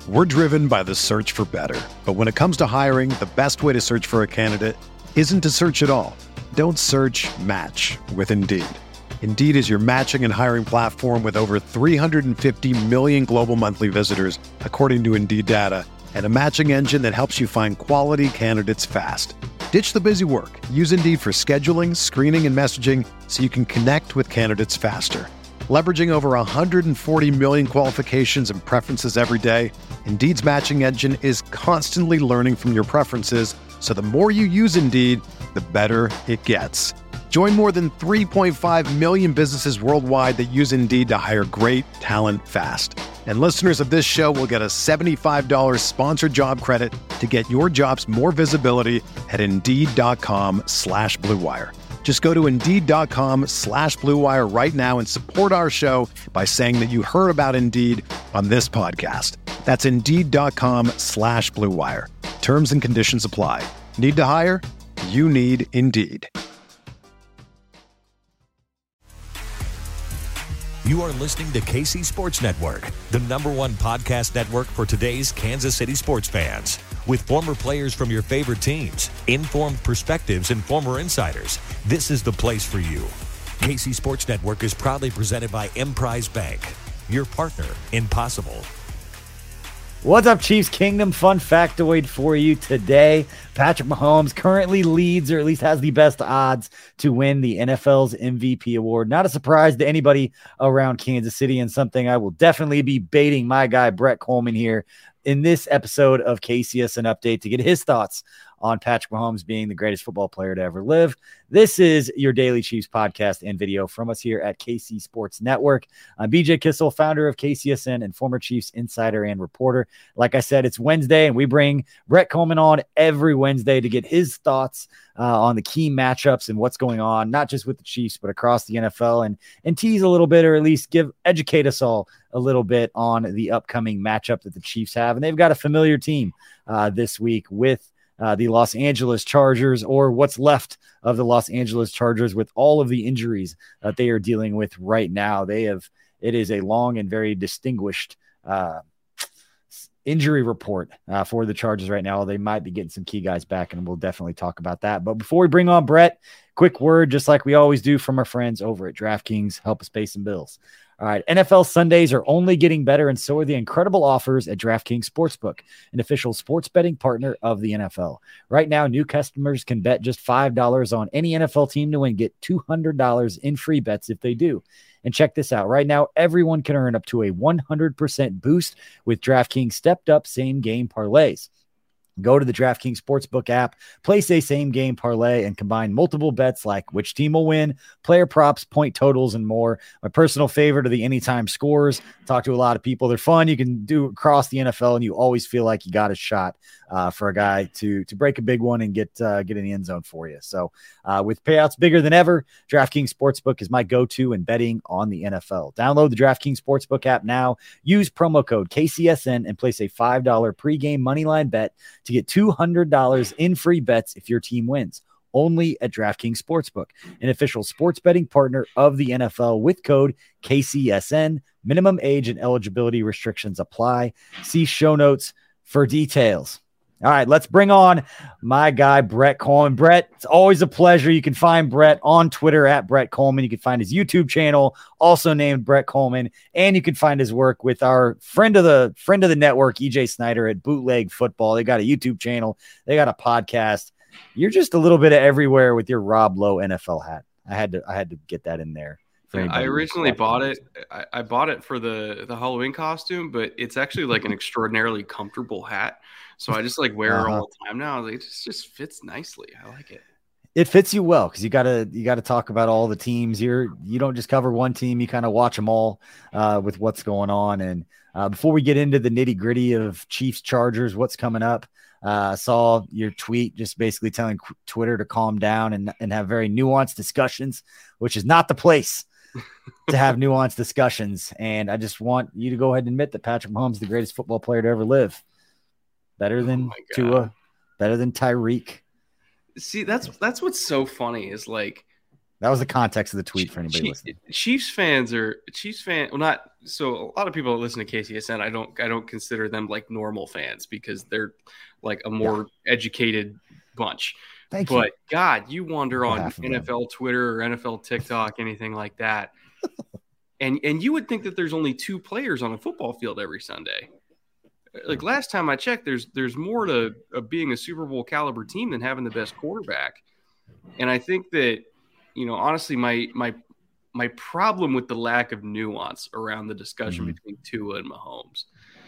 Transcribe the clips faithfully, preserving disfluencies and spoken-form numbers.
We're driven by the search for better. But when it comes to hiring, the best way to search for a candidate isn't to search at all. Don't search, match with Indeed. Indeed is your matching and hiring platform with over three hundred fifty million global monthly visitors, according to Indeed data, and a matching engine that helps you find quality candidates fast. Ditch the busy work. Use Indeed for scheduling, screening, and messaging so you can connect with candidates faster. Leveraging over one hundred forty million qualifications and preferences every day, Indeed's matching engine is constantly learning from your preferences, so the more you use Indeed, the better it gets. Join more than three point five million businesses worldwide that use Indeed to hire great talent fast. And listeners of this show will get a seventy-five dollars sponsored job credit to get your jobs more visibility at Indeed.com slash Blue Wire. Just go to Indeed.com slash Blue Wire right now and support our show by saying that you heard about Indeed on this podcast. That's Indeed.com slash Blue Wire. Terms and conditions apply. Need to hire? You need Indeed. You are listening to K C Sports Network, the number one podcast network for today's Kansas City sports fans. With former players from your favorite teams, informed perspectives, and former insiders, this is the place for you. K C Sports Network is proudly presented by Emprise Bank, your partner in possible. What's up, Chiefs Kingdom? Fun factoid for you today. Patrick Mahomes currently leads, or at least has the best odds to win the N F L's M V P award. Not a surprise to anybody around Kansas City, and something I will definitely be baiting my guy Brett Coleman here in this episode of K C S N Update to get his thoughts on Patrick Mahomes being the greatest football player to ever live. This is your Daily Chiefs podcast and video from us here at K C Sports Network. I'm B J Kissel, founder of K C S N and former Chiefs insider and reporter. Like I said, it's Wednesday, and we bring Brett Coleman on every Wednesday to get his thoughts uh, on the key matchups and what's going on, not just with the Chiefs, but across the N F L, and, and tease a little bit, or at least give educate us all a little bit on the upcoming matchup that the Chiefs have. And they've got a familiar team uh, this week with Uh, the Los Angeles Chargers, or what's left of the Los Angeles Chargers, with all of the injuries that they are dealing with right now. They have, it is a long and very distinguished uh, injury report uh, for the Chargers right now. They might be getting some key guys back, and we'll definitely talk about that. But before we bring on Brett, quick word, just like we always do, from our friends over at DraftKings. Help us pay some bills. All right, N F L Sundays are only getting better, and so are the incredible offers at DraftKings Sportsbook, an official sports betting partner of the N F L. Right now, new customers can bet just five dollars on any N F L team to win, get two hundred dollars in free bets if they do. And check this out. Right now, everyone can earn up to a one hundred percent boost with DraftKings stepped-up same-game parlays. Go to the DraftKings Sportsbook app, place a same-game parlay, and combine multiple bets like which team will win, player props, point totals, and more. My personal favorite are the anytime scores. Talk to a lot of people. They're fun. You can do across the N F L, and you always feel like you got a shot uh, for a guy to, to break a big one and get uh, get in the end zone for you. So uh, with payouts bigger than ever, DraftKings Sportsbook is my go-to in betting on the N F L. Download the DraftKings Sportsbook app now. Use promo code K C S N and place a five dollars pregame moneyline bet to get two hundred dollars in free bets if your team wins. Only at DraftKings Sportsbook, an official sports betting partner of the N F L, with code K C S N. Minimum age and eligibility restrictions apply. See show notes for details. All right, let's bring on my guy, Brett Coleman. Brett, it's always a pleasure. You can find Brett on Twitter at Brett Coleman. You can find his YouTube channel, also named Brett Coleman, and you can find his work with our friend of the friend of the network, E J Snyder, at Bootleg Football. They got a YouTube channel. They got a podcast. You're just a little bit of everywhere with your Rob Lowe N F L hat. I had to I had to get that in there. Yeah, I originally bought it. I, I bought it for the, the Halloween costume, but it's actually like an extraordinarily comfortable hat. So I just like wear uh-huh. it all the time now. Like, it just, just fits nicely. I like it. It fits you well because you gotta you gotta talk about all the teams. You're you don't just cover one team. You kind of watch them all uh, with what's going on. And uh, before we get into the nitty gritty of Chiefs Chargers, what's coming up? I uh, saw your tweet just basically telling Twitter to calm down and and have very nuanced discussions, which is not the place to have nuanced discussions. And I just want you to go ahead and admit that Patrick Mahomes is the greatest football player to ever live. Better than oh Tua, better than Tyreek. See, that's that's what's so funny is like That was the context of the tweet for anybody Chief, listening. Chiefs fans are Chiefs fan. Well, not so. A lot of people that listen to K C S N, I don't. I don't consider them like normal fans because they're like a more yeah. educated bunch. Thank but you. God, you wander On on N F L them. Twitter or N F L TikTok, anything like that, and and you would think that there's only two players on a football field every Sunday. Like last time I checked, there's there's more to uh, being a Super Bowl caliber team than having the best quarterback, and I think that. You know, honestly, my my my problem with the lack of nuance around the discussion mm-hmm. between Tua and Mahomes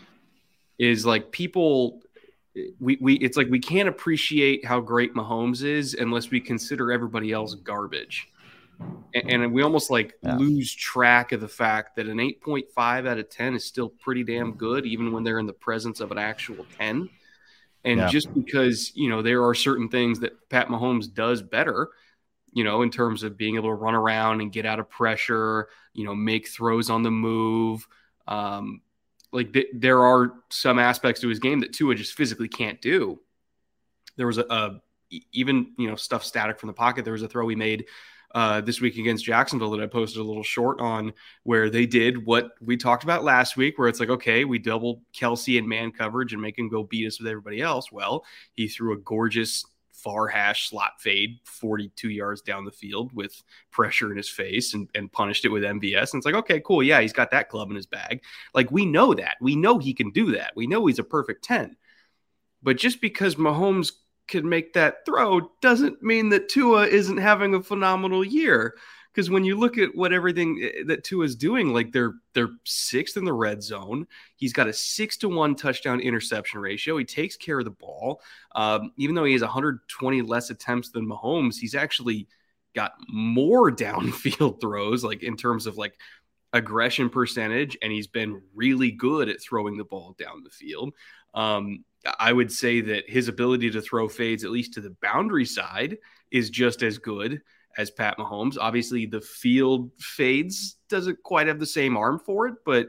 is like people we we it's like we can't appreciate how great Mahomes is unless we consider everybody else garbage. And, and we almost like yeah. lose track of the fact that an eight point five out of ten is still pretty damn good, even when they're in the presence of an actual ten. And yeah. just because, you know, there are certain things that Pat Mahomes does better, you know, in terms of being able to run around and get out of pressure, you know, make throws on the move. Um, like th- there are some aspects to his game that Tua just physically can't do. There was a, a even, you know, stuff static from the pocket. There was a throw he made uh, this week against Jacksonville that I posted a little short on where they did what we talked about last week, where it's like, okay, we doubled Kelsey in man coverage and make him go beat us with everybody else. Well, he threw a gorgeous far hash slot fade forty-two yards down the field with pressure in his face and, and punished it with M V S. And it's like, okay, cool. Yeah, he's got that club in his bag. Like, we know that. We know he can do that. We know he's a perfect ten. But just because Mahomes can make that throw doesn't mean that Tua isn't having a phenomenal year. Because when you look at what everything that Tua is doing, like they're they're sixth in the red zone. He's got a six to one touchdown interception ratio. He takes care of the ball. Um, even though he has one hundred twenty less attempts than Mahomes, he's actually got more downfield throws, like in terms of like aggression percentage, and he's been really good at throwing the ball down the field. Um, I would say that his ability to throw fades, at least to the boundary side, is just as good as Pat Mahomes. Obviously, the field fades doesn't quite have the same arm for it, but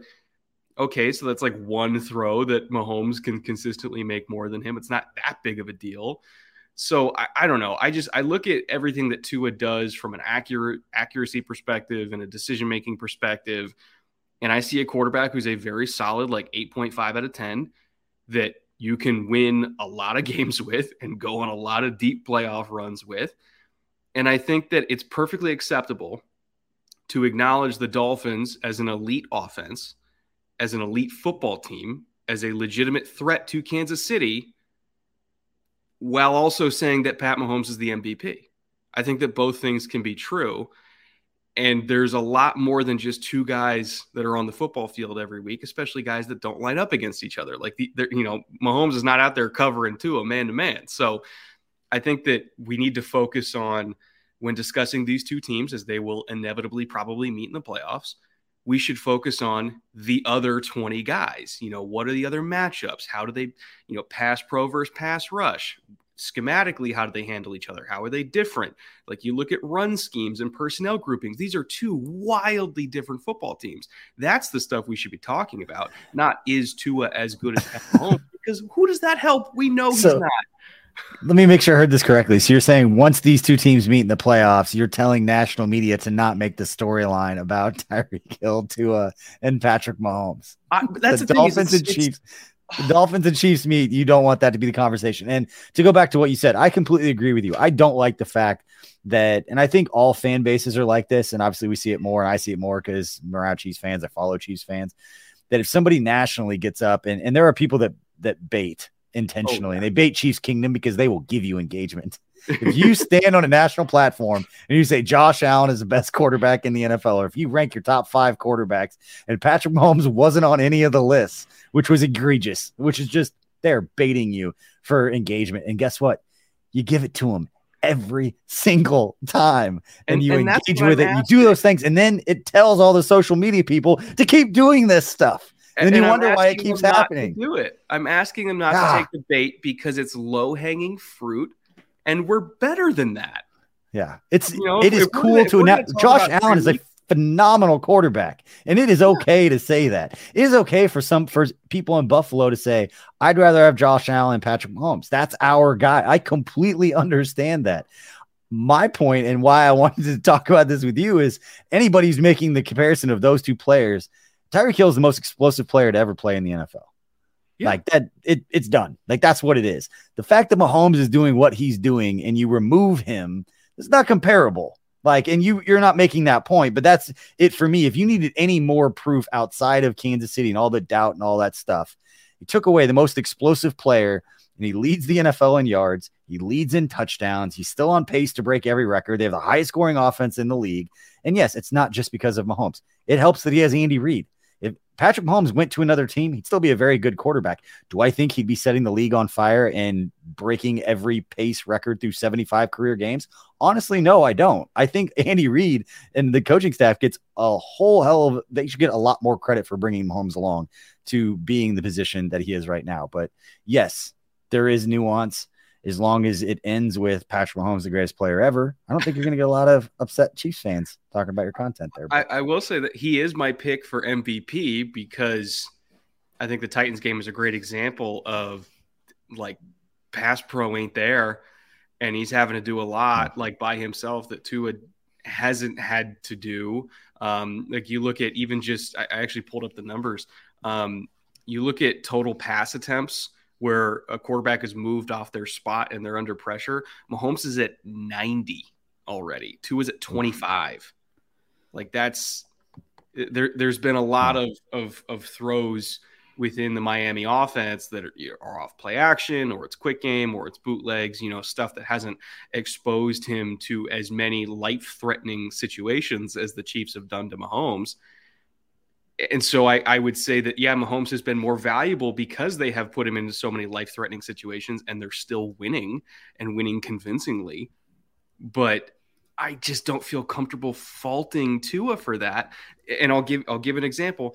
okay, so that's like one throw that Mahomes can consistently make more than him. It's not that big of a deal. So I, I don't know. I just I look at everything that Tua does from an accurate accuracy perspective and a decision-making perspective, and I see a quarterback who's a very solid like eight point five out of ten that you can win a lot of games with and go on a lot of deep playoff runs with. And I think that it's perfectly acceptable to acknowledge the Dolphins as an elite offense, as an elite football team, as a legitimate threat to Kansas City, while also saying that Pat Mahomes is the M V P. I think that both things can be true. And there's a lot more than just two guys that are on the football field every week, especially guys that don't line up against each other. Like, the, you know, Mahomes is not out there covering Tua man-to-man. So I think that we need to focus on, when discussing these two teams, as they will inevitably probably meet in the playoffs, we should focus on the other twenty guys. You know, what are the other matchups? How do they, you know, pass pro versus pass rush? Schematically, how do they handle each other? How are they different? Like, you look at run schemes and personnel groupings. These are two wildly different football teams. That's the stuff we should be talking about, not is Tua as good as Pat Mahomes, because who does that help? We know he's so- not. Let me make sure I heard this correctly. So you're saying once these two teams meet in the playoffs, you're telling national media to not make the storyline about Tyreek Hill, Tua, and Patrick Mahomes. I, that's the, the Dolphins thing, and Chiefs. The Dolphins and Chiefs meet. You don't want that to be the conversation. And to go back to what you said, I completely agree with you. I don't like the fact that, and I think all fan bases are like this, and obviously we see it more, and I see it more because I'm around Chiefs fans, I follow Chiefs fans, that if somebody nationally gets up, and, and there are people that that bait intentionally, oh, yeah. and they bait Chiefs Kingdom because they will give you engagement. If you stand on a national platform and you say Josh Allen is the best quarterback in the N F L, or if you rank your top five quarterbacks and Patrick Mahomes wasn't on any of the lists, which was egregious, which is just, they're baiting you for engagement. And guess what? You give it to them every single time, and, and you and engage with I'm it. Asking. You do those things, and then it tells all the social media people to keep doing this stuff. And, and then you and wonder why it keeps happening. Do it. I'm asking them not ah. to take the bait because it's low hanging fruit, and we're better than that. Yeah, it's you know, it is cool to announce. Josh Allen is a phenomenal quarterback, and it is okay yeah. to say that. It is okay for some for people in Buffalo to say, "I'd rather have Josh Allen and Patrick Mahomes." That's our guy. I completely understand that. my point and why I wanted to talk about this with you is anybody who's making the comparison of those two players, Tyreek Hill is the most explosive player to ever play in the N F L. Yeah. Like that, it, it's done. Like that's what it is. The fact that Mahomes is doing what he's doing and you remove him, it's not comparable. Like, and you, you're not making that point, but that's it for me. If you needed any more proof outside of Kansas City and all the doubt and all that stuff, he took away the most explosive player and he leads the N F L in yards. He leads in touchdowns. He's still on pace to break every record. They have the highest scoring offense in the league. And yes, it's not just because of Mahomes. It helps that he has Andy Reid. If Patrick Mahomes went to another team, he'd still be a very good quarterback. Do I think he'd be setting the league on fire and breaking every pace record through seventy-five career games? Honestly, no, I don't. I think Andy Reid and the coaching staff gets a whole hell of, they should get a lot more credit for bringing Mahomes along to being the position that he is right now. But yes, there is nuance. As long as it ends with Patrick Mahomes, the greatest player ever, I don't think you're going to get a lot of upset Chiefs fans talking about your content there. I, I will say that he is my pick for M V P because I think the Titans game is a great example of like pass pro ain't there and he's having to do a lot like by himself that Tua hasn't had to do. Um, like you look at even just, I, I actually pulled up the numbers. Um, you look at total pass attempts where a quarterback is moved off their spot and they're under pressure. Mahomes is at ninety already. Tua is at twenty-five. Like that's there. There's been a lot of of of throws within the Miami offense that are, are off play action, or it's quick game, or it's bootlegs. You know, stuff that hasn't exposed him to as many life threatening situations as the Chiefs have done to Mahomes. And so I, I would say that, yeah, Mahomes has been more valuable because they have put him into so many life-threatening situations and they're still winning and winning convincingly. But I just don't feel comfortable faulting Tua for that. And I'll give I'll give an example.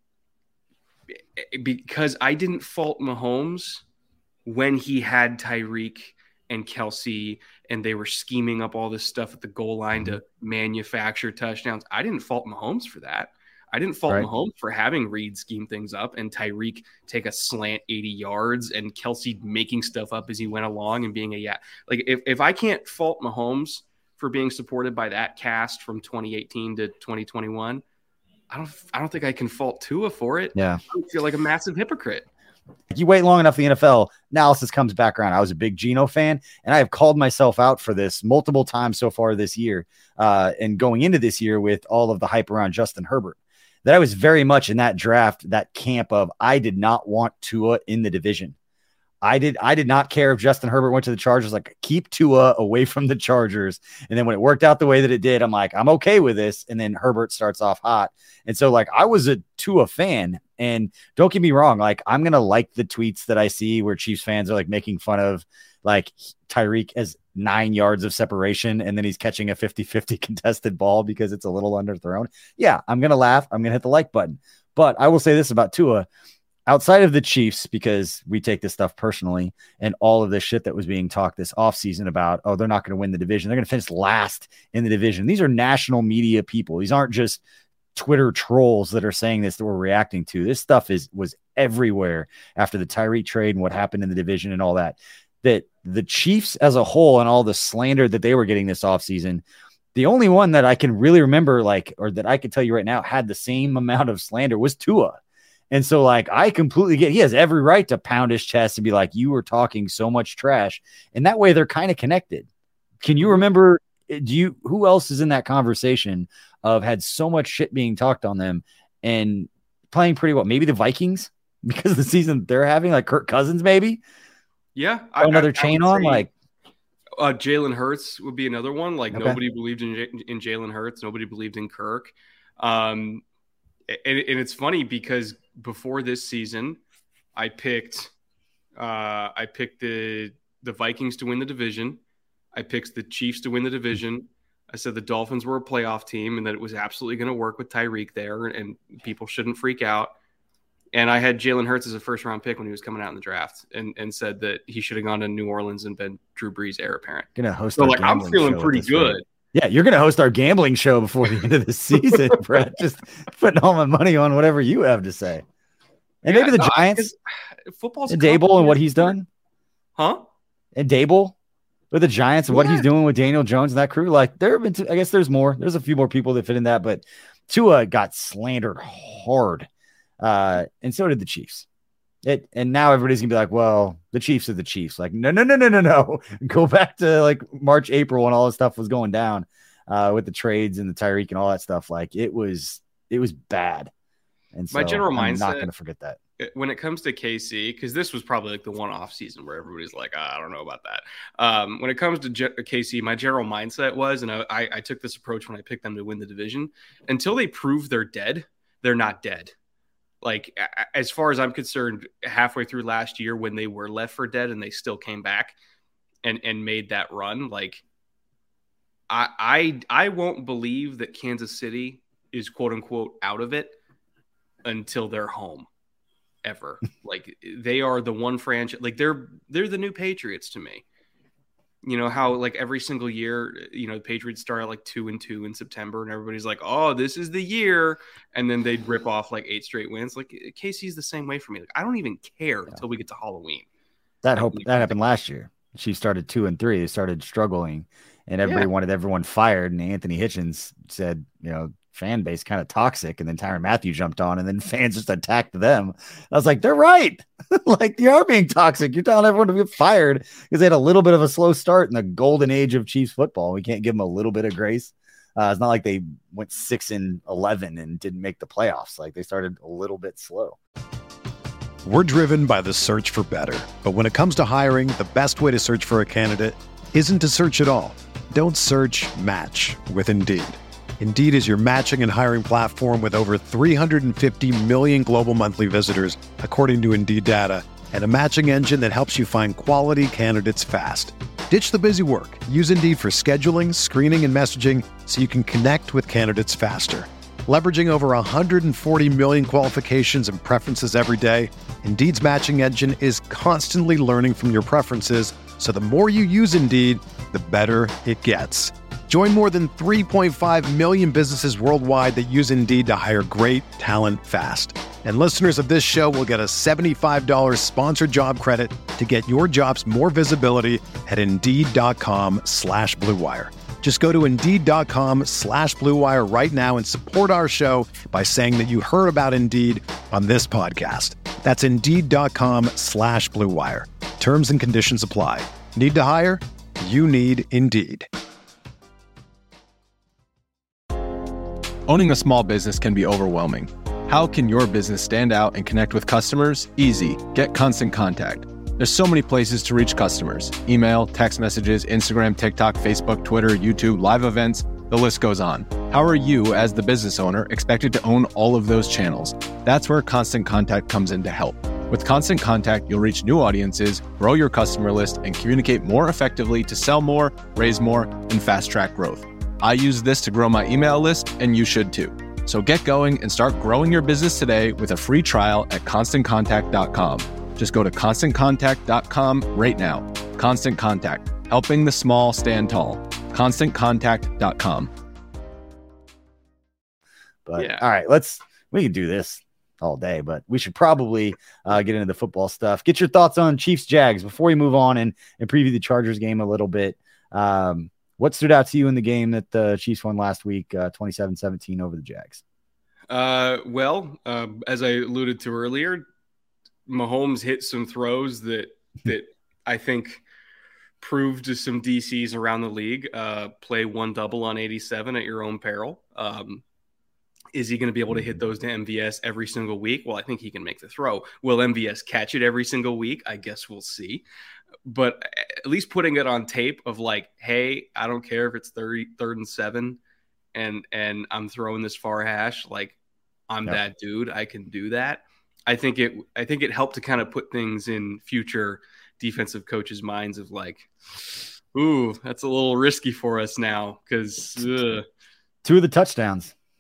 Because I didn't fault Mahomes when he had Tyreek and Kelsey and they were scheming up all this stuff at the goal line to manufacture touchdowns. I didn't fault Mahomes for that. I didn't fault right. Mahomes for having Reid scheme things up and Tyreek take a slant eighty yards and Kelsey making stuff up as he went along and being a yeah. Like if, if I can't fault Mahomes for being supported by that cast from twenty eighteen to twenty twenty-one, I don't I don't think I can fault Tua for it. Yeah. I feel like a massive hypocrite. You wait long enough, the N F L analysis comes back around. I was a big Geno fan, and I have called myself out for this multiple times so far this year, uh, and going into this year with all of the hype around Justin Herbert. That I was very much in that draft, that camp of I did not want Tua in the division. I did I did not care if Justin Herbert went to the Chargers, like keep Tua away from the Chargers. And then when it worked out the way that it did, I'm like, I'm okay with this. And then Herbert starts off hot. And so like I was a Tua fan. And don't get me wrong, like I'm going to like the tweets that I see where Chiefs fans are like making fun of like Tyreek as nine yards of separation and then he's catching a fifty-fifty contested ball because it's a little underthrown. Yeah, I'm going to laugh. I'm going to hit the like button. But I will say this about Tua. Outside of the Chiefs, because we take this stuff personally and all of this shit that was being talked this offseason about, oh, they're not going to win the division. They're going to finish last in the division. These are national media people. These aren't just Twitter trolls that are saying this that we're reacting to. This stuff is was everywhere after the Tyreek trade and what happened in the division and all that. That the Chiefs as a whole and all the slander that they were getting this offseason, the only one that I can really remember, like, or that I can tell you right now had the same amount of slander was Tua. And so, like, I completely get, he has every right to pound his chest and be like, you were talking so much trash. And that way they're kind of connected. Can you remember, do you, who else is in that conversation of had so much shit being talked on them and playing pretty well? Maybe the Vikings because of the season they're having, like Kirk Cousins, maybe. Yeah. I, another I, chain I on, like. Uh, Jalen Hurts would be another one. Like okay. nobody believed in, in Jalen Hurts. Nobody believed in Kirk. Um, and, and it's funny because before this season, I picked uh, I picked the the Vikings to win the division. I picked the Chiefs to win the division. I said the Dolphins were a playoff team and that it was absolutely going to work with Tyreek there and people shouldn't freak out. And I had Jalen Hurts as a first round pick when he was coming out in the draft and, and said that he should have gone to New Orleans and been Drew Brees' heir apparent. Gonna host so like I'm feeling pretty good. Week. Yeah, you're going to host our gambling show before the end of the season, Brett. Just putting all my money on whatever you have to say. And yeah, maybe the no, Giants, football's and Dable and what he's done. Huh? And Dable, with the Giants and yeah. what he's doing with Daniel Jones and that crew. Like there have been, two, I guess there's more. There's a few more people that fit in that, but Tua got slandered hard, uh, and so did the Chiefs. It and now everybody's gonna be like, well, the Chiefs are the Chiefs. Like, no, no, no, no, no, no. Go back to like March, April when all this stuff was going down uh, with the trades and the Tyreek and all that stuff. Like it was, it was bad. And so my general I'm mindset, not gonna forget that. When it comes to K C, because this was probably like the one off season where everybody's like, oh, I don't know about that. Um, when it comes to G- K C, my general mindset was, and I, I took this approach when I picked them to win the division, until they prove they're dead, they're not dead. Like, as far as I'm concerned, halfway through last year when they were left for dead and they still came back and, and made that run, like, I, I I won't believe that Kansas City is quote unquote out of it until they're home. Ever. Like they are the one franchise, like they're they're the new Patriots to me. You know how like every single year, you know, the Patriots start at like two and two in September and everybody's like, oh, this is the year. And then they'd rip off like eight straight wins. Like K C's the same way for me. Like I don't even care yeah. until we get to Halloween. That hope that happened last year. She started two and three. They started struggling and everybody yeah. wanted everyone fired. And Anthony Hitchens said, you know, fan base kind of toxic, and then Tyrann Mathieu jumped on and then fans just attacked them. I was like, they're right. Like you are being toxic. You're telling everyone to get fired because they had a little bit of a slow start in the golden age of Chiefs football. We can't give them a little bit of grace. Uh, it's not like they went six and eleven and didn't make the playoffs. Like they started a little bit slow. We're driven by the search for better, but when it comes to hiring, the best way to search for a candidate isn't to search at all. Don't search, match with Indeed. Indeed is your matching and hiring platform with over three hundred fifty million global monthly visitors, according to Indeed data, and a matching engine that helps you find quality candidates fast. Ditch the busy work. Use Indeed for scheduling, screening, and messaging so you can connect with candidates faster. Leveraging over one hundred forty million qualifications and preferences every day, Indeed's matching engine is constantly learning from your preferences, so the more you use Indeed, the better it gets. Join more than three point five million businesses worldwide that use Indeed to hire great talent fast. And listeners of this show will get a seventy-five dollars sponsored job credit to get your jobs more visibility at Indeed.com slash Blue Wire. Just go to Indeed.com slash Blue Wire right now and support our show by saying that you heard about Indeed on this podcast. That's Indeed.com slash Blue Wire. Terms and conditions apply. Need to hire? You need Indeed. Owning a small business can be overwhelming. How can your business stand out and connect with customers? Easy. Get Constant Contact. There's so many places to reach customers. Email, text messages, Instagram, TikTok, Facebook, Twitter, YouTube, live events, the list goes on. How are you, as the business owner, expected to own all of those channels? That's where Constant Contact comes in to help. With Constant Contact, you'll reach new audiences, grow your customer list, and communicate more effectively to sell more, raise more, and fast-track growth. I use this to grow my email list, and you should too. So get going and start growing your business today with a free trial at constant contact dot com. Just go to constant contact dot com right now. Constant Contact, helping the small stand tall. constant contact dot com. But yeah. All right, let's we can do this all day, but we should probably uh, get into the football stuff. Get your thoughts on Chiefs Jags before we move on and, and preview the Chargers game a little bit. Um, What stood out to you in the game that the Chiefs won last week, uh, twenty-seven seventeen over the Jags? Uh, well, uh, as I alluded to earlier, Mahomes hit some throws that that I think proved to some D Cs around the league. Uh, play one double on eighty-seven at your own peril. Um, is he going to be able to hit those to M V S every single week? Well, I think he can make the throw. Will M V S catch it every single week? I guess we'll see. But at least putting it on tape of like, hey, I don't care if it's thirty, third and seven and and I'm throwing this far hash, like I'm yep. that dude. I can do that. I think it I think it helped to kind of put things in future defensive coaches' minds of like, ooh, that's a little risky for us now because two of the touchdowns.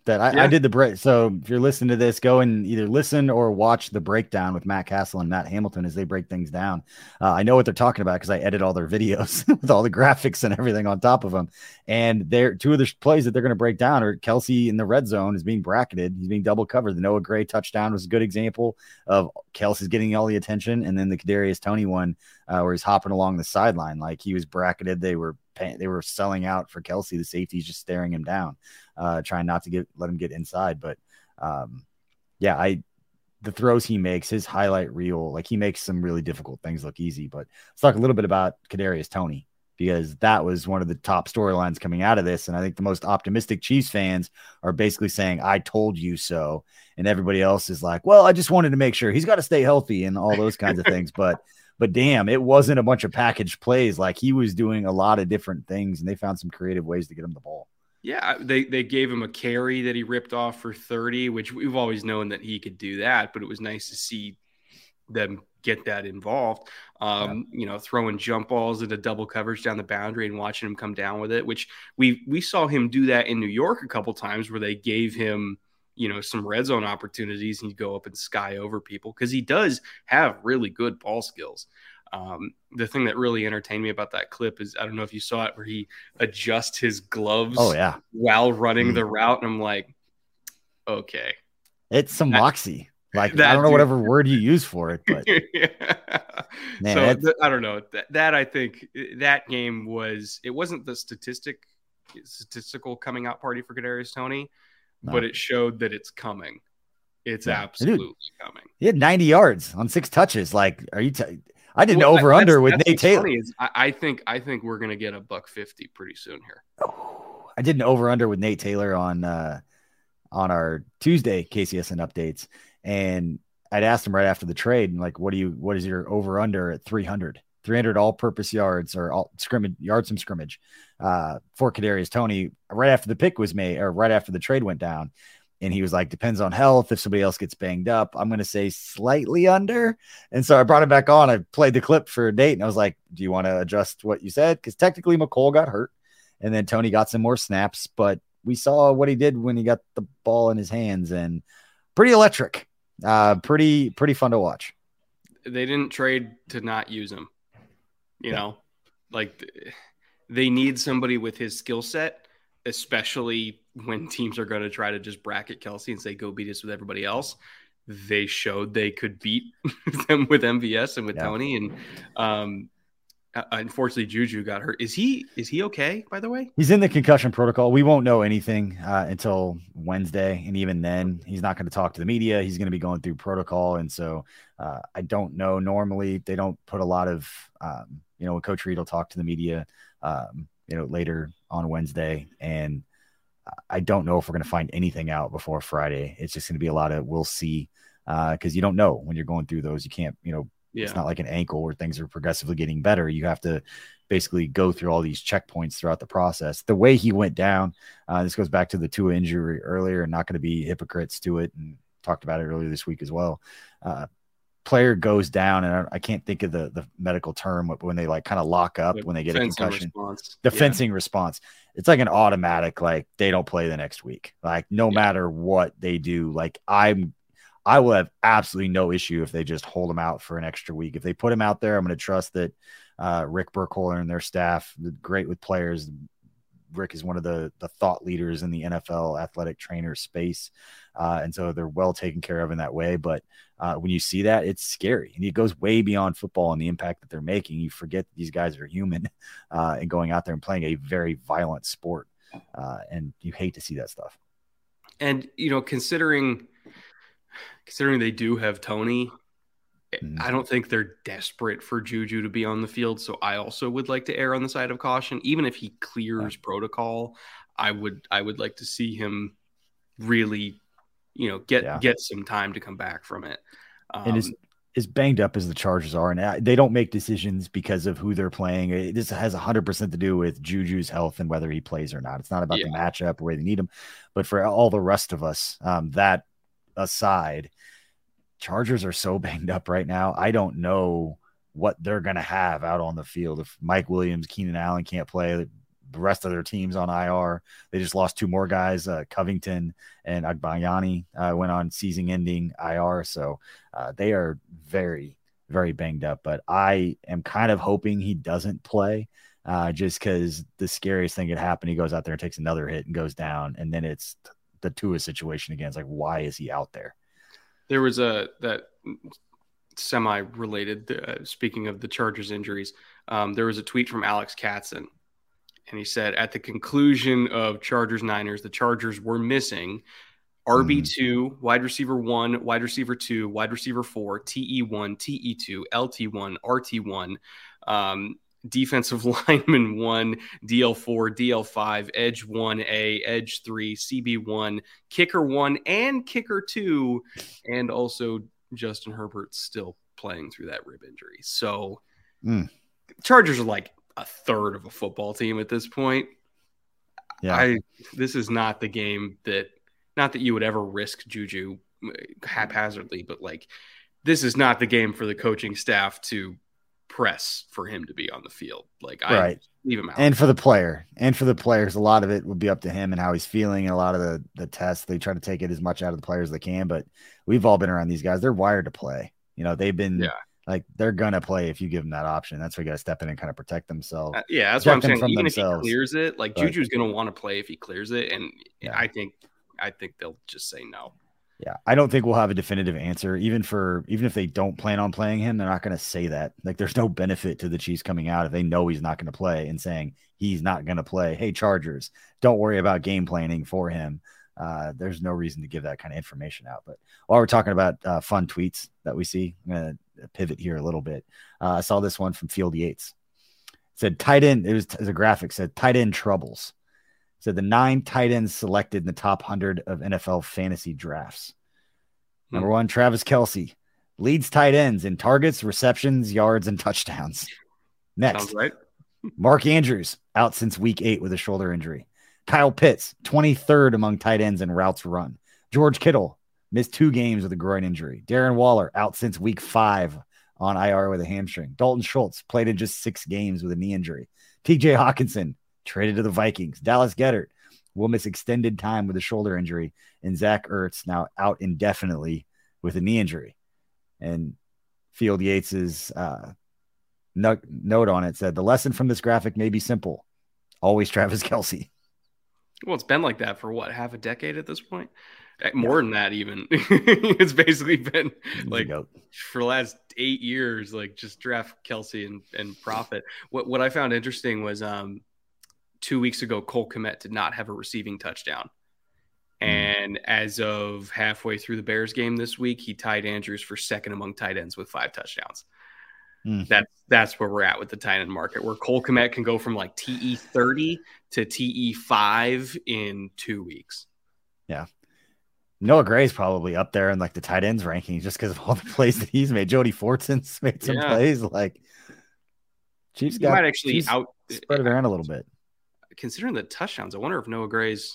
that I, Yeah. I did the break. So if you're listening to this, go and either listen or watch the breakdown with Matt Castle and Matt Hamilton as they break things down. Uh, I know what they're talking about because I edit all their videos with all the graphics and everything on top of them. And they're two of the plays that they're going to break down are Kelsey in the red zone is being bracketed. He's being double covered. The Noah Gray touchdown was a good example of Kelsey's getting all the attention. And then the Kadarius Toney one uh, where he's hopping along the sideline. Like he was bracketed. They were paying, they were selling out for Kelsey. The safety's just staring him down. Uh, trying not to get let him get inside, but um, yeah, I the throws he makes, his highlight reel, like he makes some really difficult things look easy. But let's talk a little bit about Kadarius Toney because that was one of the top storylines coming out of this, and I think the most optimistic Chiefs fans are basically saying, "I told you so," and everybody else is like, "Well, I just wanted to make sure he's got to stay healthy and all those kinds of things." But but damn, it wasn't a bunch of package plays. Like he was doing a lot of different things, and they found some creative ways to get him the ball. Yeah, they, they gave him a carry that he ripped off for thirty, which we've always known that he could do that, but it was nice to see them get that involved. Um, yeah. You know, throwing jump balls into double coverage down the boundary and watching him come down with it, which we we saw him do that in New York a couple times where they gave him, you know, some red zone opportunities and he'd go up and sky over people because he does have really good ball skills. Um, the thing that really entertained me about that clip is, I don't know if you saw it, where he adjusts his gloves oh, yeah. while running mm. the route. And I'm like, okay. It's some that, moxie. Like, I don't know dude. whatever word you use for it, but yeah. Man, so th- I don't know that, that I think that game was, it wasn't the statistic statistical coming out party for Kadarius Toney, no. but it showed that it's coming. It's yeah. absolutely dude, coming. He had ninety yards on six touches. Like, are you t- I didn't well, over under with Nate Taylor. Is I, I think I think we're gonna get a buck fifty pretty soon here. Oh, I did an over under with Nate Taylor on uh, on our Tuesday K C S N updates, and I'd asked him right after the trade, and like, what do you what is your over under at three hundred? three hundred all purpose yards or all scrimmage yards from scrimmage uh, for Kadarius Toney right after the pick was made or right after the trade went down. And he was like, depends on health. If somebody else gets banged up, I'm going to say slightly under. And so I brought him back on. I played the clip for a date and I was like, do you want to adjust what you said? Because technically McColl got hurt and then Toney got some more snaps, but we saw what he did when he got the ball in his hands and pretty electric, uh, pretty, pretty fun to watch. They didn't trade to not use him. You yeah. know, like they need somebody with his skill set, especially when teams are going to try to just bracket Kelsey and say, go beat us with everybody else. They showed they could beat them with M V S and with yeah. Toney. And um, unfortunately, Juju got hurt. Is he, is he okay, by the way? He's in the concussion protocol. We won't know anything uh, until Wednesday. And even then he's not going to talk to the media. He's going to be going through protocol. And so uh, I don't know. Normally they don't put a lot of, um, you know, when Coach Reed will talk to the media, um, you know, later on Wednesday. And I don't know if we're going to find anything out before Friday. It's just going to be a lot of, we'll see. Uh, cause you don't know when you're going through those, you can't, you know, yeah. it's not like an ankle where things are progressively getting better. You have to basically go through all these checkpoints throughout the process. The way he went down, uh, this goes back to the Tua injury earlier and not going to be hypocrites to it. And talked about it earlier this week as well. Uh, player goes down and I, I can't think of the the medical term when they like kind of lock up the when they get a concussion response. the yeah. fencing response. It's like an automatic, like they don't play the next week, like no yeah. matter what they do. Like I'm I will have absolutely no issue if they just hold him out for an extra week. If they put him out there, I'm going to trust that uh Rick Burkholder and their staff, great with players. Rick is one of the the thought leaders in the N F L athletic trainer space. Uh, and so they're well taken care of in that way. But uh, when you see that, it's scary. And it goes way beyond football and the impact that they're making. You forget that these guys are human uh, and going out there and playing a very violent sport. Uh, and you hate to see that stuff. And, you know, considering considering they do have Toney, mm-hmm. I don't think they're desperate for Juju to be on the field. So I also would like to err on the side of caution. Even if he clears yeah. protocol, I would I would like to see him really – you know, get, yeah. get some time to come back from it. Um, and as, as banged up as the Chargers are, and they don't make decisions because of who they're playing. This has a hundred percent to do with Juju's health and whether he plays or not. It's not about yeah. the matchup or where they need him, but for all the rest of us, um, that aside, Chargers are so banged up right now. I don't know what they're going to have out on the field. If Mike Williams, Keenan Allen can't play, the rest of their teams on I R. They just lost two more guys, uh, Covington and Agbayani uh, went on season-ending I R. So uh, they are very, very banged up. But I am kind of hoping he doesn't play uh, just because the scariest thing could happen. He goes out there and takes another hit and goes down, and then it's the Tua situation again. It's like, why is he out there? There was a that semi-related, uh, speaking of the Chargers injuries, um, there was a tweet from Alex Katzen, and he said, at the conclusion of Chargers Niners, the Chargers were missing R B two, mm. wide receiver one, wide receiver two, wide receiver four, T E one, T E two, L T one, R T one, um, defensive lineman one, D L four, D L five, edge one A, edge three, C B one, kicker one, and kicker two, and also Justin Herbert still playing through that rib injury. So mm. Chargers are like a third of a football team at this point. Yeah. I, this is not the game that, not that you would ever risk Juju haphazardly, but like, this is not the game for the coaching staff to press for him to be on the field. Like, I right. leave him out. And for the player, and for the players, a lot of it would be up to him and how he's feeling. And a lot of the, the tests, they try to take it as much out of the players as they can, but we've all been around these guys. They're wired to play. You know, they've been, yeah. like, they're going to play if you give them that option. That's why you got to step in and kind of protect themselves. Uh, yeah, that's what I'm saying. Even themselves. If he clears it, like, but, Juju's going to want to play if he clears it. And yeah. I think, I think they'll just say no. Yeah, I don't think we'll have a definitive answer. Even for even if they don't plan on playing him, they're not going to say that. Like, there's no benefit to the Chiefs coming out if they know he's not going to play and saying he's not going to play. Hey, Chargers, don't worry about game planning for him. Uh, there's no reason to give that kind of information out. But while we're talking about uh, fun tweets that we see, I'm going to pivot here a little bit. Uh, I saw this one from Field Yates. It said tight end. It was, it was a graphic said tight end troubles. So the nine tight ends selected in the top one hundred of N F L fantasy drafts. Hmm. Number one, Travis Kelce leads tight ends in targets, receptions, yards, and touchdowns. Next, sounds right. Mark Andrews out since week eight with a shoulder injury. Kyle Pitts, twenty-third among tight ends in routes run. George Kittle missed two games with a groin injury. Darren Waller out since week five on I R with a hamstring. Dalton Schultz played in just six games with a knee injury. T J Hawkinson traded to the Vikings. Dallas Goedert will miss extended time with a shoulder injury. And Zach Ertz now out indefinitely with a knee injury. And Field Yates's uh, no- note on it said, the lesson from this graphic may be simple. Always Travis Kelce. Well, it's been like that for what, half a decade at this point? More yeah. than that, even. It's basically been like for the last eight years, like just draft Kelce and, and profit. What what I found interesting was um two weeks ago, Cole Kmet did not have a receiving touchdown. Mm. And as of halfway through the Bears game this week, he tied Andrews for second among tight ends with five touchdowns. Mm. That's that's where we're at with the tight end market, where Cole Kmet can go from like T E thirty to T E five in two weeks. Yeah. Noah Gray's probably up there in like the tight ends rankings just because of all the plays that he's made. Jody Fortson's made some yeah. plays. Like, Chiefs got might actually Chiefs out spread it around a little bit. Considering the touchdowns, I wonder if Noah Gray's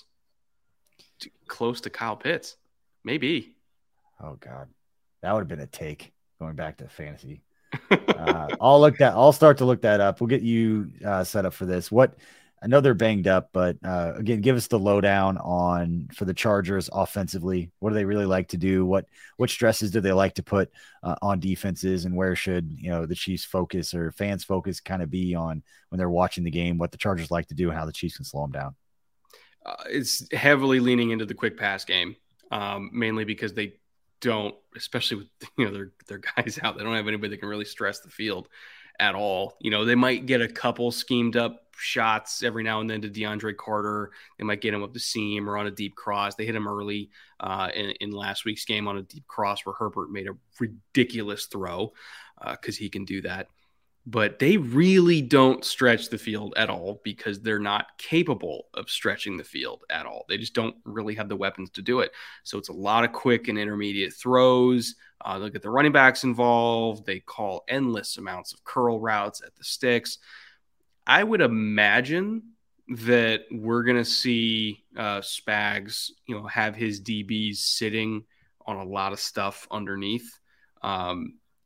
t- close to Kyle Pitts. Maybe. Oh God, that would have been a take going back to fantasy. uh, I'll look that. I'll start to look that up. We'll get you uh, set up for this. What? I know they're banged up, but uh, again, give us the lowdown on for the Chargers offensively. What do they really like to do? What what stresses do they like to put uh, on defenses, and where should you know the Chiefs focus or fans focus kind of be on when they're watching the game? What the Chargers like to do and how the Chiefs can slow them down. Uh, it's heavily leaning into the quick pass game, um, mainly because they don't, especially with you know their their guys out. They don't have anybody that can really stress the field at all. You know, they might get a couple schemed up shots every now and then to DeAndre Carter. They might get him up the seam or on a deep cross. They hit him early uh, in, in last week's game on a deep cross where Herbert made a ridiculous throw because uh, he can do that. But they really don't stretch the field at all because they're not capable of stretching the field at all. They just don't really have the weapons to do it. So it's a lot of quick and intermediate throws. Uh, they'll get the running backs involved. They call endless amounts of curl routes at the sticks. I would imagine that we're going to see uh, Spags, you know, have his D Bs sitting on a lot of stuff underneath. Um,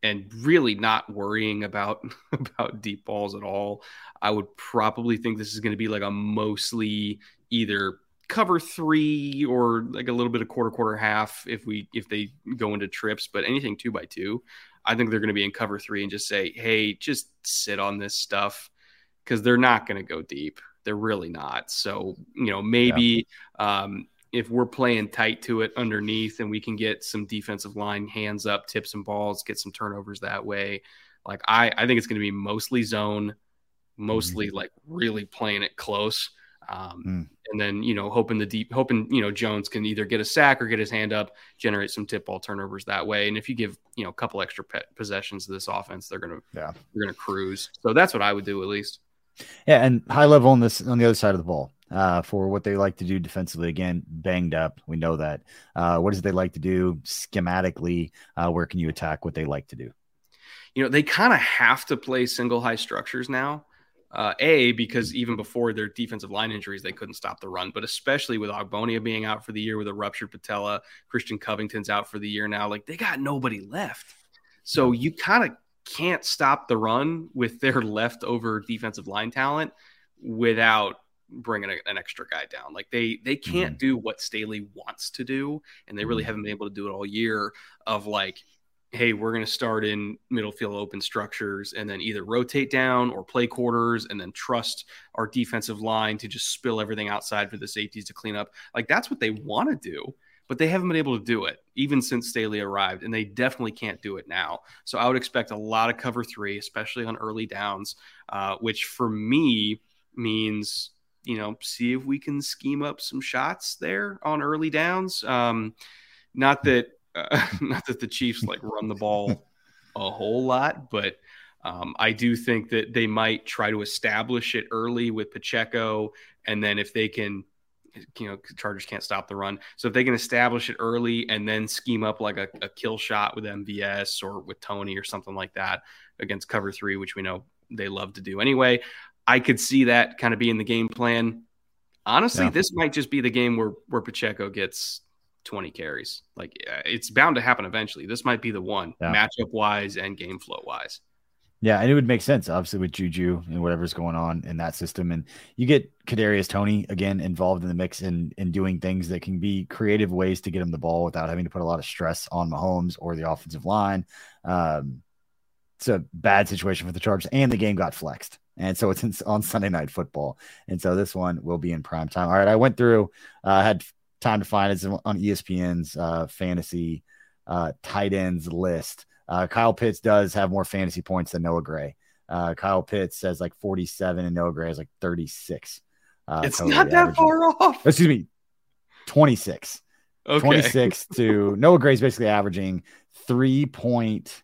and really not worrying about, about deep balls at all, I would probably think this is going to be like a mostly either cover three or like a little bit of quarter, quarter, half if we if they go into trips, but anything two by two, I think they're going to be in cover three and just say, hey, just sit on this stuff because they're not going to go deep. They're really not. So, you know, maybe yeah. um, if we're playing tight to it underneath and we can get some defensive line hands up, tips and balls, get some turnovers that way. Like I, I think it's going to be mostly zone, mostly mm-hmm. like really playing it close. Um, mm. And then, you know, hoping the deep, hoping, you know, Jones can either get a sack or get his hand up, generate some tip ball turnovers that way. And if you give, you know, a couple extra pet possessions to this offense, they're going to, yeah, they're going to cruise. So that's what I would do at least. Yeah. And high level on this, on the other side of the ball, uh, for what they like to do defensively, again, banged up. We know that, uh, what is it they like to do schematically? Uh, where can you attack what they like to do? You know, they kind of have to play single high structures now. Uh, A, because even before their defensive line injuries, they couldn't stop the run, but especially with Ogbonia being out for the year with a ruptured patella, Christian Covington's out for the year now, like they got nobody left. So you kind of can't stop the run with their leftover defensive line talent without bringing a, an extra guy down. Like they, they can't mm-hmm. do what Staley wants to do. And they really mm-hmm. haven't been able to do it all year of like, hey, we're going to start in middle field open structures and then either rotate down or play quarters and then trust our defensive line to just spill everything outside for the safeties to clean up. Like that's what they want to do, but they haven't been able to do it even since Staley arrived, and they definitely can't do it now. So I would expect a lot of cover three, especially on early downs, uh, which for me means, you know, see if we can scheme up some shots there on early downs. Um, not that, Uh, not that the Chiefs like run the ball a whole lot, but um, I do think that they might try to establish it early with Pacheco. And then if they can, you know, Chargers can't stop the run. So if they can establish it early and then scheme up like a, a kill shot with M V S or with Tony or something like that against cover three, which we know they love to do anyway, I could see that kind of being the game plan. Honestly, yeah. This might just be the game where, where Pacheco gets twenty carries. Like it's bound to happen eventually. This might be the one, yeah. matchup wise and game flow wise. Yeah, and it would make sense, obviously, with Juju and whatever's going on in that system. And you get Kadarius Toney again involved in the mix and in, in doing things that can be creative ways to get him the ball without having to put a lot of stress on Mahomes or the offensive line. Um, it's a bad situation for the Chargers, and the game got flexed. And so it's in, on Sunday Night Football. And so this one will be in prime time. All right, I went through, uh, had time to find it on E S P N's uh, fantasy uh, tight ends list. Uh, Kyle Pitts does have more fantasy points than Noah Gray. Uh, Kyle Pitts says like forty-seven and Noah Gray has like thirty-six. Uh, it's not that averaging. Far off. Excuse me, twenty-six. Okay. twenty-six to Noah Gray's basically averaging three point,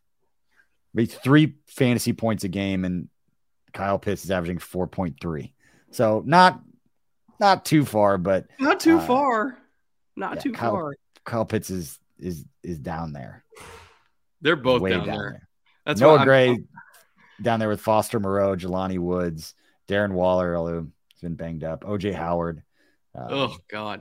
three fantasy points a game, and Kyle Pitts is averaging four point three. So not not too far, but not too uh, far. Not yeah, too Kyle, far. Kyle Pitts is is is down there. They're both Way down, down there. there. That's Noah Gray down there with Foster Moreau, Jelani Woods, Darren Waller, although he's been banged up. O J Howard. Um, oh God,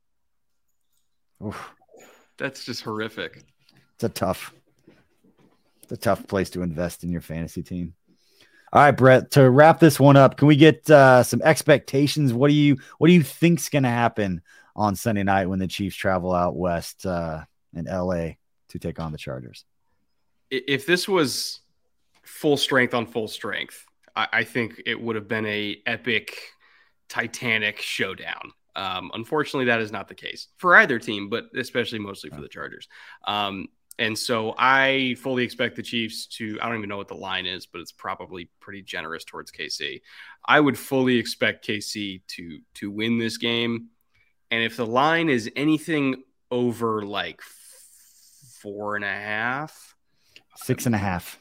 oof. That's just horrific. It's a tough, it's a tough place to invest in your fantasy team. All right, Brett, to wrap this one up, can we get uh, some expectations? What do you what do you think's going to happen on Sunday night when the Chiefs travel out west uh, in L A to take on the Chargers? If this was full strength on full strength, I, I think it would have been a epic, titanic showdown. Um, unfortunately, that is not the case for either team, but especially mostly for the Chargers. Um, And so I fully expect the Chiefs to, I don't even know what the line is, but it's probably pretty generous towards K C. I would fully expect K C to, to win this game. And if the line is anything over like four and a half, six and a half.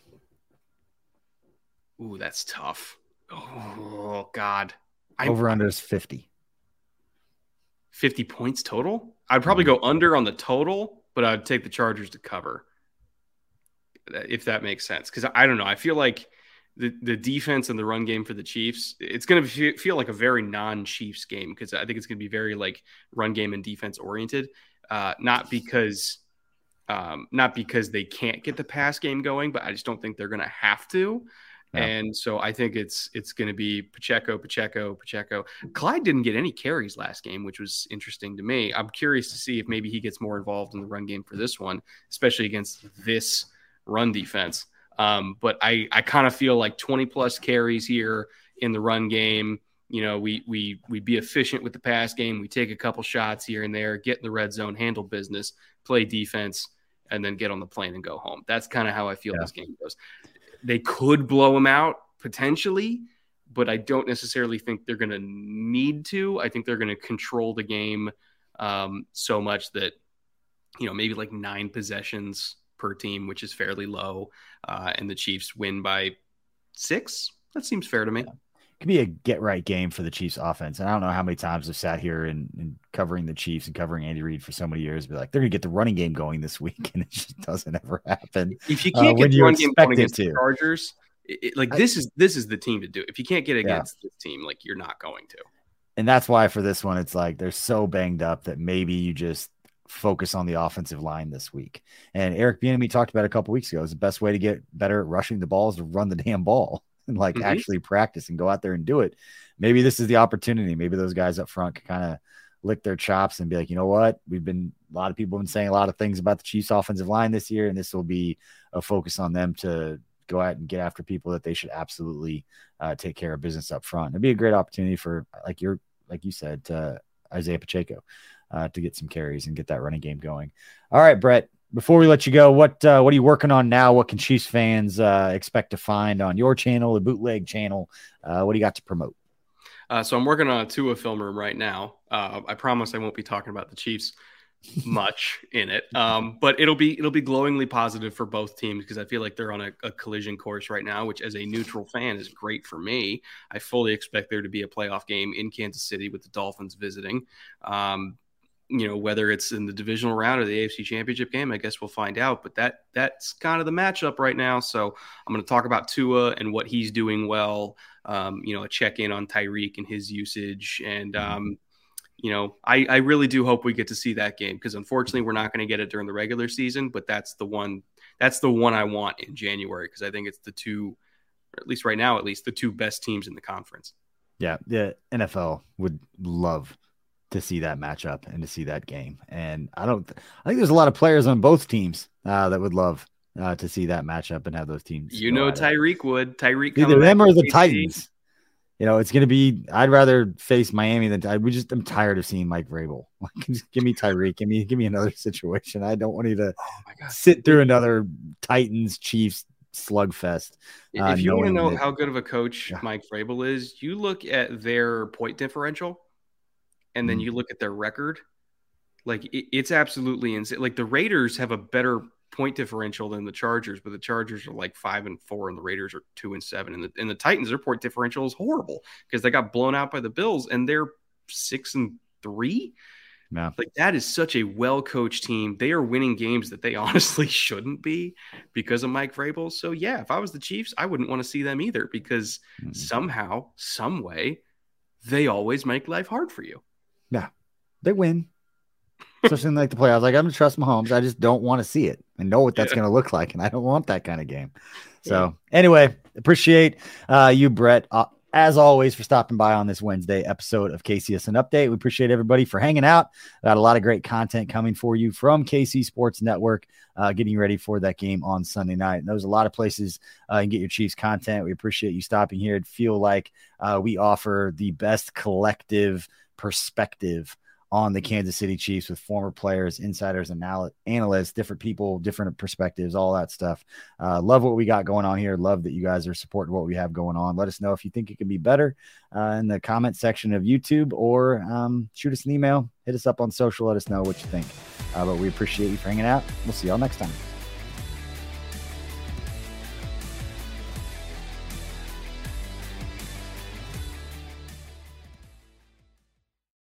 Ooh, that's tough. Oh God. Over under is fifty. fifty points total. I'd probably go under on the total, but I'd take the Chargers to cover, if that makes sense. Because I don't know. I feel like the, the defense and the run game for the Chiefs, it's going to feel like a very non-Chiefs game, because I think it's going to be very like run game and defense oriented. Uh, not because Um, not because they can't get the pass game going, but I just don't think they're going to have to. Yeah. And so I think it's it's going to be Pacheco, Pacheco, Pacheco. Clyde didn't get any carries last game, which was interesting to me. I'm curious to see if maybe he gets more involved in the run game for this one, especially against this run defense. Um, but I, I kind of feel like twenty plus carries here in the run game. You know, we we we be efficient with the pass game. We take a couple shots here and there, get in the red zone, handle business, play defense, and then get on the plane and go home. That's kind of how I feel yeah. this game goes. They could blow them out potentially, but I don't necessarily think they're going to need to. I think they're going to control the game um, so much that, you know, maybe like nine possessions per team, which is fairly low, uh, and the Chiefs win by six. That seems fair to me. Yeah. Could be a get right game for the Chiefs offense. And I don't know how many times I've sat here and, and covering the Chiefs and covering Andy Reid for so many years, be like, they're going to get the running game going this week. And it just doesn't ever happen. If you can't uh, get the run game going against the Chargers, it, it, like I, this is, this is the team to do. If you can't get against yeah. this team, like you're not going to. And that's why for this one, it's like, they're so banged up that maybe you just focus on the offensive line this week. And Eric Bieniemy talked about a couple weeks ago is the best way to get better at rushing the ball is to run the damn ball. And like mm-hmm. actually practice and go out there and do it. Maybe this is the opportunity. Maybe those guys up front can kind of lick their chops and be like, you know what? We've been, a lot of people have been saying a lot of things about the Chiefs offensive line this year, and this will be a focus on them to go out and get after people that they should absolutely uh, take care of business up front. It'd be a great opportunity for, like you're, like you said, uh, Isaiah Pacheco uh, to get some carries and get that running game going. All right, Brett. Before we let you go, what uh, what are you working on now? What can Chiefs fans uh, expect to find on your channel, the Bootleg channel? Uh, what do you got to promote? Uh, so I'm working on a Tua film room right now. Uh, I promise I won't be talking about the Chiefs much in it, um, but it'll be it'll be glowingly positive for both teams because I feel like they're on a, a collision course right now, which as a neutral fan is great for me. I fully expect there to be a playoff game in Kansas City with the Dolphins visiting. Um, You know, whether it's in the divisional round or the A F C Championship game, I guess we'll find out. But that that's kind of the matchup right now. So I'm going to talk about Tua and what he's doing well. Um, you know, a check in on Tyreek and his usage. And, um, you know, I, I really do hope we get to see that game because unfortunately we're not going to get it during the regular season. But that's the one that's the one I want in January because I think it's the two, or at least right now, at least the two best teams in the conference. Yeah, the N F L would love to see that matchup and to see that game. And I don't, I think there's a lot of players on both teams uh, that would love uh, to see that matchup and have those teams. You know, Tyreek would. Tyreek, either them or the Titans. You know, it's going to be, I'd rather face Miami than I we just, I'm tired of seeing Mike Vrabel. Just give me Tyreek. Give me, give me another situation. I don't want you to oh sit through another Titans Chiefs slugfest. Uh, if you want to know that, how good of a coach yeah. Mike Vrabel is, you look at their point differential. And then you look at their record, like it, it's absolutely insane. Like the Raiders have a better point differential than the Chargers, but the Chargers are like five and four, and the Raiders are two and seven. And the and the Titans, their point differential is horrible because they got blown out by the Bills, and they're six and three. Yeah. Like that is such a well coached team. They are winning games that they honestly shouldn't be because of Mike Vrabel. So yeah, if I was the Chiefs, I wouldn't want to see them either because mm-hmm. somehow, some way, they always make life hard for you. Yeah, they win. Especially in like the playoffs. Like I'm gonna trust Mahomes. I just don't want to see it and know what that's yeah. gonna look like, and I don't want that kind of game. So yeah. anyway, appreciate uh, you, Brett, uh, as always, for stopping by on this Wednesday episode of K C S N Update. We appreciate everybody for hanging out. Got a lot of great content coming for you from K C Sports Network, uh, getting ready for that game on Sunday night. And there's a lot of places uh, you can get your Chiefs content. We appreciate you stopping here. It feel like uh, we offer the best collective perspective on the Kansas City Chiefs with former players, insiders, anal- analysts, different people, different perspectives, all that stuff. Uh, love what we got going on here. Love that you guys are supporting what we have going on. Let us know if you think it could be better uh, in the comment section of YouTube or um, shoot us an email, hit us up on social. Let us know what you think. Uh, but we appreciate you for hanging out. We'll see y'all next time.